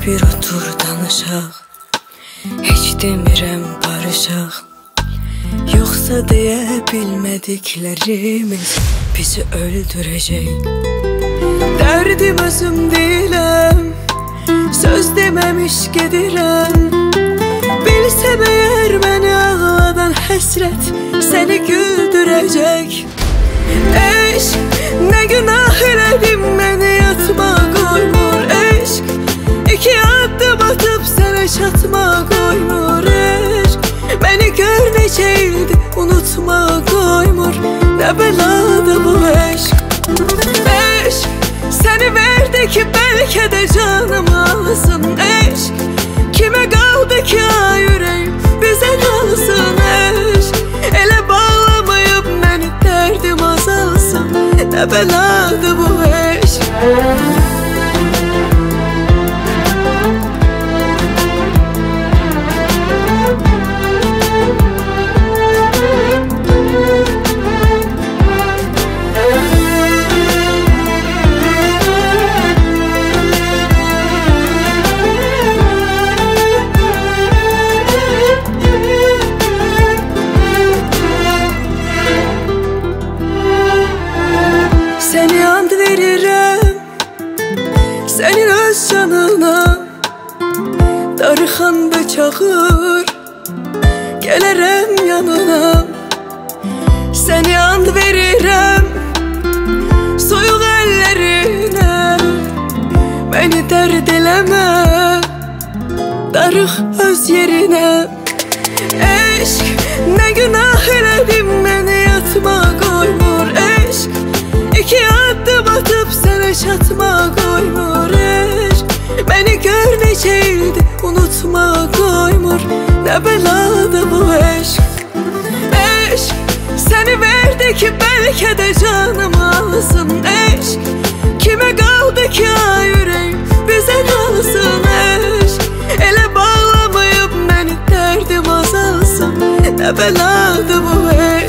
bir otur danışaq, heç demirəm barışaq. Yoxsa deyə bilmədiklərimiz bizi öldürəcək. Dərdim özüm deyiləm, söz deməmiş gedirəm. Bilsəm əgər məni ağladan həsrət səni güldürəcək. Eşq, nə günah elədim məni yatma qoymur. Eşq, iki addım atıb sənə çatma qoymur. Eşq, məni gör necə ildi unutma qoymur. Nə bəladır bu eşq. Eşq, səni verdi ki bəlkə də canımı alsın. Eşq, kimə qaldı ki ay ürəyim bizə qalsın. Eşq, elə bağlamayıb məni dərdim azalsın. Nə bəladır bu eşq. Səni and verirəm, sənin öz canına. Darıxanda çağır, gələrəm yanına. Səni and verirəm, soyuq əllərinə. Məni dərd eləmə, darıq öz yerinə. Eşq, nə günah elədim məni yatma qoymur. Eşq, iki addım atıb sənə çatma qoymur. Eşq, məni gör necə ildi unutma qoymur. Nə bəladır bu eşq. Eşq, səni verdi ki bəlkə də canımı alsın. Eşq, kimə qaldı ki ay ürəyim bizə qalsın. Eşq, elə bağlamayıb məni dərdim azalsın. Nə bəladır bu eşq.